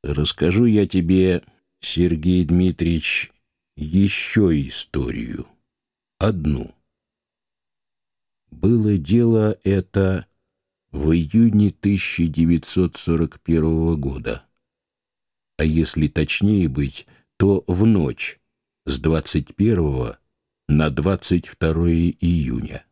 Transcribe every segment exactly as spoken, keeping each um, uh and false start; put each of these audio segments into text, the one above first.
Расскажу я тебе, Сергей Дмитриевич, еще историю. Одну. Было дело это в июне тысяча девятьсот сорок первого года. А если точнее быть, то в ночь с двадцать первого на двадцать второе июня.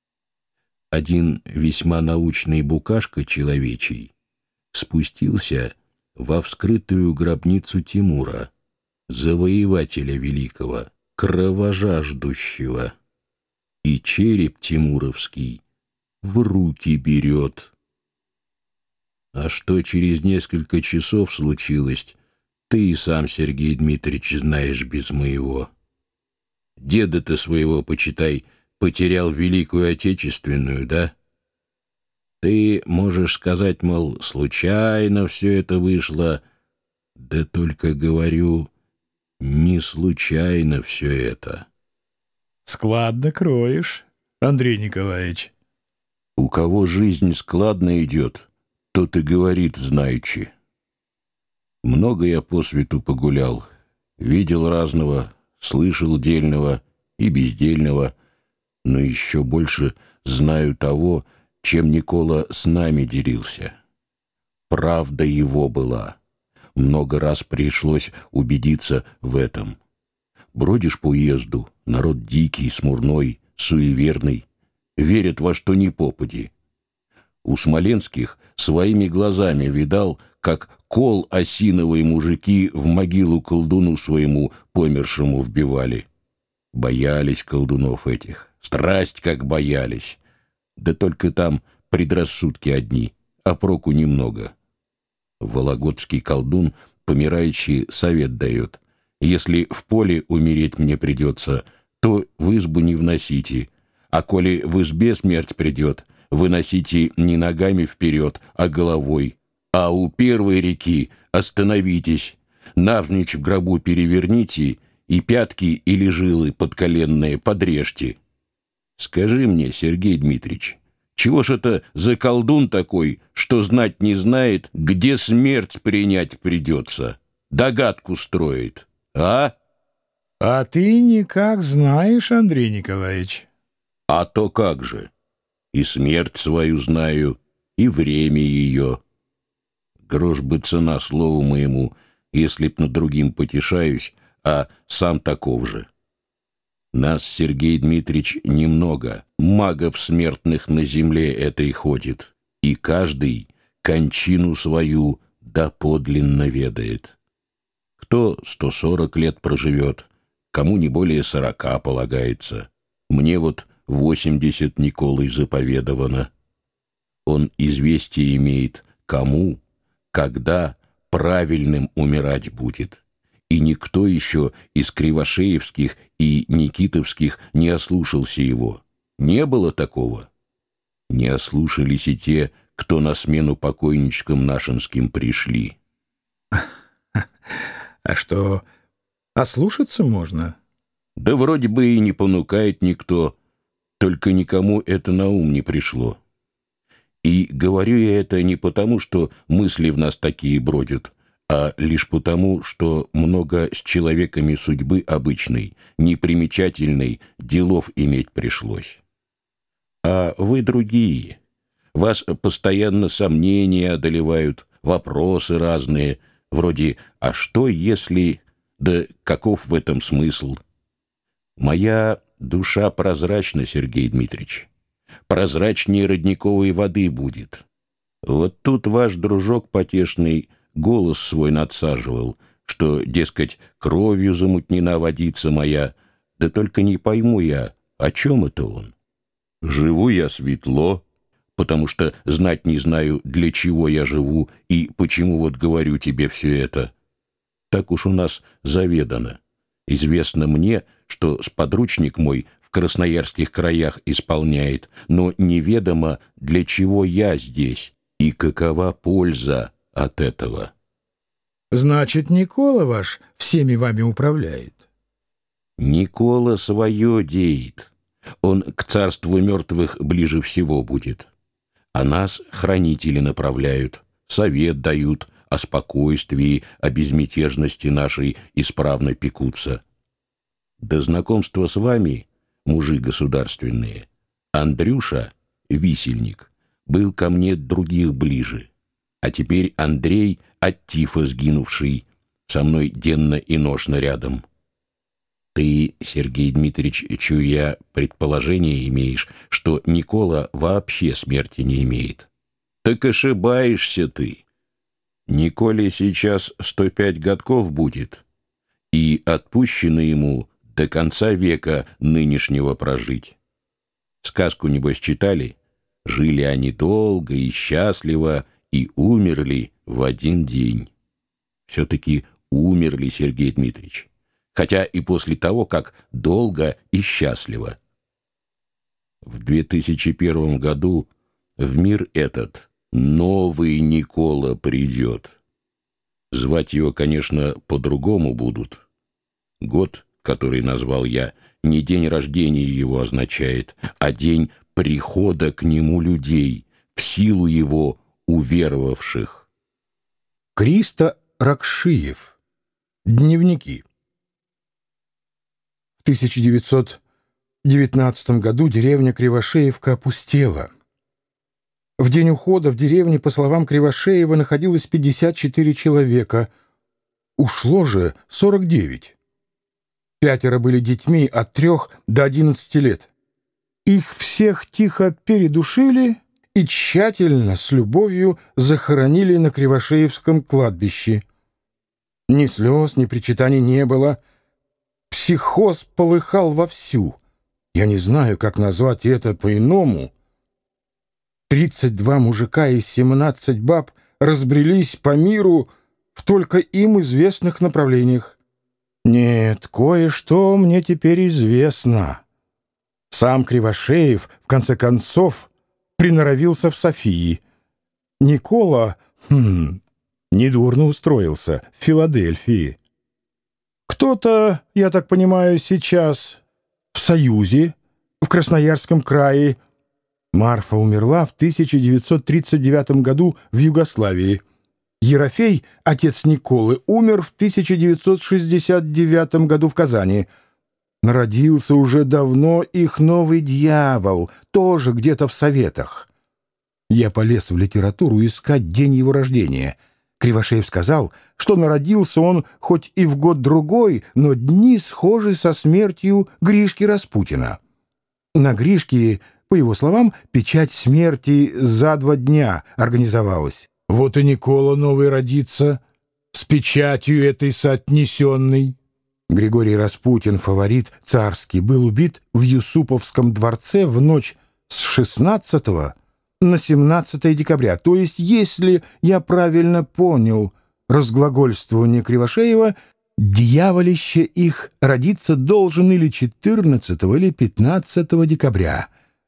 Один весьма научный букашка человечий спустился во вскрытую гробницу Тимура, завоевателя великого, кровожаждущего, и череп тимуровский в руки берет. А что через несколько часов случилось, ты и сам, Сергей Дмитриевич, знаешь без моего. Деда-то своего, почитай, потерял Великую Отечественную, да? Ты можешь сказать, мол, случайно все это вышло, да только, говорю, не случайно все это. Складно кроешь, Андрей Николаевич. У кого жизнь складно идет, тот и говорит знаючи. Много я по свету погулял, видел разного, слышал дельного и бездельного, но еще больше знаю того, чем Никола с нами делился. Правда его была. Много раз пришлось убедиться в этом. Бродишь по уезду, народ дикий, смурной, суеверный, верят во что ни попади. У смоленских своими глазами видал, как кол осиновые мужики в могилу колдуну своему помершему вбивали. Боялись колдунов этих, страсть как боялись. Да только там предрассудки одни, а проку немного. Вологодский колдун помирающий совет дает: если в поле умереть мне придется, то в избу не вносите, а коли в избе смерть придет, выносите не ногами вперед, а головой, а у первой реки остановитесь, навзничь в гробу переверните и пятки или жилы подколенные подрежьте. Скажи мне, Сергей Дмитриевич, чего ж это за колдун такой, что знать не знает, где смерть принять придется? Догадку строит, а? А ты никак знаешь, Андрей Николаевич. А то как же? И смерть свою знаю, и время ее. Грош бы цена слову моему, если б над другим потешаюсь, а сам таков же. Нас, Сергей Дмитриевич, немного, магов смертных на земле этой ходит, и каждый кончину свою доподлинно ведает. Кто сто сорок лет проживет, кому не более сорока полагается. Мне вот восемьдесят Николой заповедовано. Он известие имеет, кому, когда правильным умирать будет. И никто еще из Кривошеевских и Никитовских не ослушался его. Не было такого. Не ослушались и те, кто на смену покойничкам нашинским пришли. А что, ослушаться можно? Да вроде бы и не понукает никто, только никому это на ум не пришло. И говорю я это не потому, что мысли в нас такие бродят, а лишь потому, что много с человеками судьбы обычной, непримечательной, делов иметь пришлось. А вы другие. Вас постоянно сомнения одолевают, вопросы разные, вроде «а что если...» да каков в этом смысл? Моя душа прозрачна, Сергей Дмитриевич. Прозрачнее родниковой воды будет. Вот тут ваш дружок потешный голос свой надсаживал, что, дескать, кровью замутнена водица моя, да только не пойму я, о чем это он. Живу я светло, потому что знать не знаю, для чего я живу и почему вот говорю тебе все это. Так уж у нас заведано. Известно мне, что сподручник мой в красноярских краях исполняет, но неведомо, для чего я здесь и какова польза от этого. Значит, Никола ваш всеми вами управляет? Никола свое деет. Он к царству мертвых ближе всего будет. А нас хранители направляют, совет дают, о спокойствии, о безмятежности нашей исправно пекутся. До знакомства с вами, мужи государственные, Андрюша, висельник, был ко мне других ближе, а теперь Андрей от тифа сгинувший, со мной денно и ношно рядом. Ты, Сергей Дмитриевич, чуя предположение имеешь, что Никола вообще смерти не имеет. Так ошибаешься ты. Николе сейчас сто пять годков будет, и отпущено ему до конца века нынешнего прожить. Сказку, небось, читали? Жили они долго и счастливо, и умерли в один день. Все-таки умерли, Сергей Дмитриевич, хотя и после того, как долго и счастливо. В две тысячи первом году в мир этот новый Никола придет. Звать его, конечно, по-другому будут. Год, который назвал я, не день рождения его означает, а день прихода к нему людей, в силу его уверовавших. Кристо Ракшиев. Дневники. В тысяча девятьсот девятнадцатом году деревня Кривошеевка опустела. В день ухода в деревне, по словам Кривошеева, находилось пятьдесят четыре человека. Ушло же сорок девять. Пятеро были детьми от трех до одиннадцати лет. Их всех тихо передушили и тщательно, с любовью, захоронили на Кривошеевском кладбище. Ни слез, ни причитаний не было. Психоз полыхал вовсю. Я не знаю, как назвать это по-иному. Тридцать два мужика и семнадцать баб разбрелись по миру в только им известных направлениях. Нет, кое-что мне теперь известно. Сам Кривошеев, в конце концов, приноровился в Софии. Никола, хм, недурно устроился в Филадельфии. Кто-то, я так понимаю, сейчас в Союзе, в Красноярском крае. Марфа умерла в тысяча девятьсот тридцать девятом году в Югославии. Ерофей, отец Николы, умер в тысяча девятьсот шестьдесят девятом году в Казани. Народился уже давно их новый дьявол, тоже где-то в Советах. Я полез в литературу искать день его рождения. Кривошеев сказал, что народился он хоть и в год-другой, но дни схожи со смертью Гришки Распутина. На Гришке, по его словам, печать смерти за два дня организовалась. Вот и Никола новый родится, с печатью этой соотнесенной. Григорий Распутин, фаворит царский, был убит в Юсуповском дворце в ночь с шестнадцатого на семнадцатое декабря. То есть, если я правильно понял разглагольствование Кривошеева, дьяволище их родиться должен или четырнадцатого, или пятнадцатого декабря.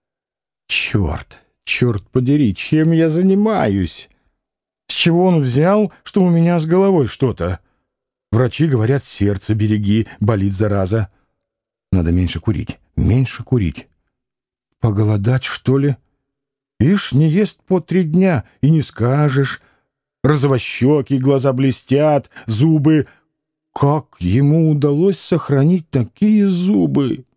Черт, черт подери, чем я занимаюсь? С чего он взял, что у меня с головой что-то? Врачи говорят, сердце береги, болит зараза. Надо меньше курить, меньше курить. Поголодать, что ли? Ишь, не ест по три дня, и не скажешь. Розовощеки, глаза блестят, зубы. Как ему удалось сохранить такие зубы?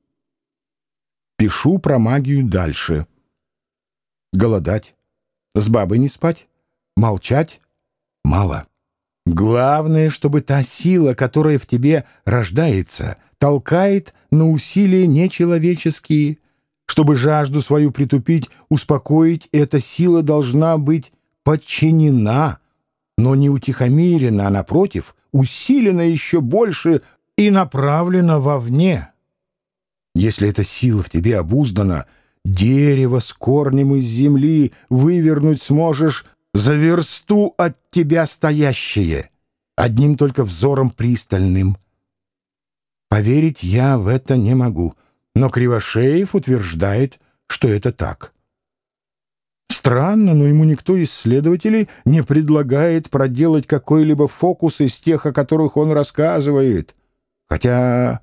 Пишу про магию дальше. Голодать, с бабой не спать, молчать — мало. Главное, чтобы та сила, которая в тебе рождается, толкает на усилия нечеловеческие. Чтобы жажду свою притупить, успокоить, эта сила должна быть подчинена, но не утихомирена, а, напротив, усилена еще больше и направлена вовне. Если эта сила в тебе обуздана, дерево с корнем из земли вывернуть сможешь за версту от тебя стоящее, одним только взором пристальным. Поверить я в это не могу, но Кривошеев утверждает, что это так. Странно, но ему никто из следователей не предлагает проделать какой-либо фокус из тех, о которых он рассказывает. Хотя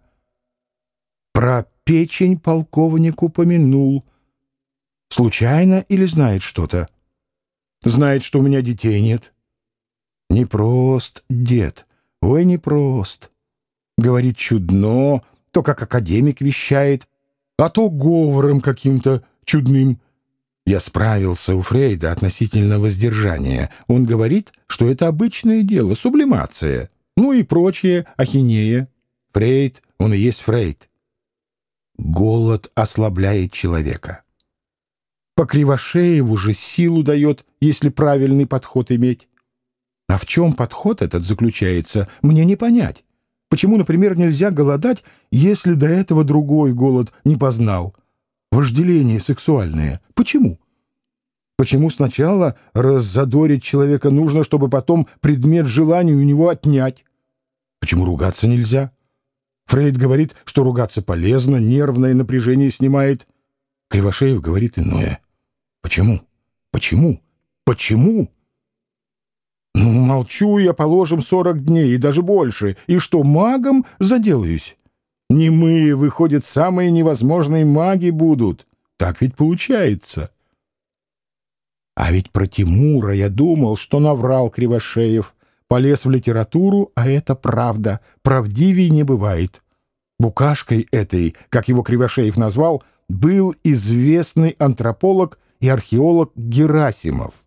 про печень полковник упомянул. Случайно или знает что-то? Знает, что у меня детей нет. Непрост, дед, ой, непрост. Говорит чудно, то как академик вещает, а то говором каким-то чудным. Я справился у Фрейда относительно воздержания. Он говорит, что это обычное дело, сублимация, ну и прочее ахинея. Фрейд, он и есть Фрейд. Голод ослабляет человека. По Кривошееву же силу дает, если правильный подход иметь. А в чем подход этот заключается, мне не понять. Почему, например, нельзя голодать, если до этого другой голод не познал? Вожделение сексуальное. Почему? Почему сначала раззадорить человека нужно, чтобы потом предмет желания у него отнять? Почему ругаться нельзя? Фрейд говорит, что ругаться полезно, нервное напряжение снимает. Кривошеев говорит иное. Почему? Почему? Почему? Ну, молчу я, положим, сорок дней и даже больше. И что, магом заделаюсь? Не мы, выходит, самые невозможные маги будут. Так ведь получается. А ведь про Тимура я думал, что наврал Кривошеев. Полез в литературу, а это правда. Правдивей не бывает. Букашкой этой, как его Кривошеев назвал, был известный антрополог и археолог Герасимов.